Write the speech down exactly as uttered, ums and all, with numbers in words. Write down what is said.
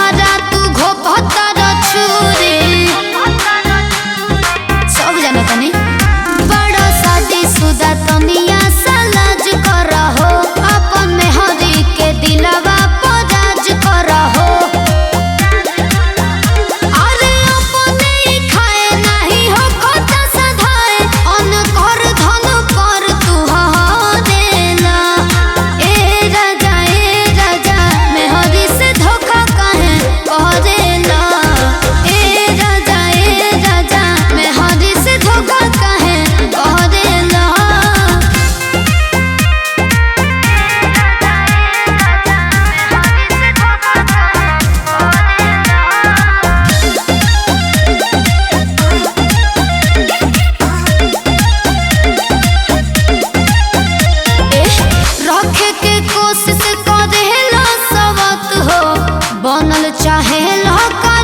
हमारा तू घोपतर छुरी सब जानो तनी बड़ा शादी सुदा तनिया सलाज करहो अपन में हरी के दिलवा पराज करहो अरे अपने ही खाए नहीं हो खोता सधाए अन कर धन पर तू हरेला ए राजा ए राजा मैं हरी से धोखा काहे करेला ए राजा ए राजा मैं हरी से धोखा काहे करेला रखे के कोशिश करेला सबत हो बनल चाहे लका